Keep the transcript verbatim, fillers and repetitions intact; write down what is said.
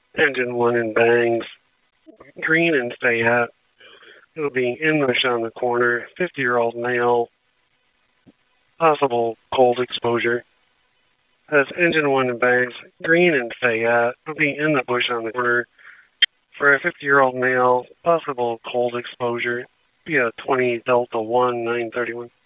Engine one in Bangs, green in Fayette. It'll be English on the corner, fifty-year-old male, possible cold exposure. That's engine one in Bangs, green in Fayette. It'll be in the bush on the corner for a fifty-year-old male, possible cold exposure. Be a twenty Delta one nine thirty-one.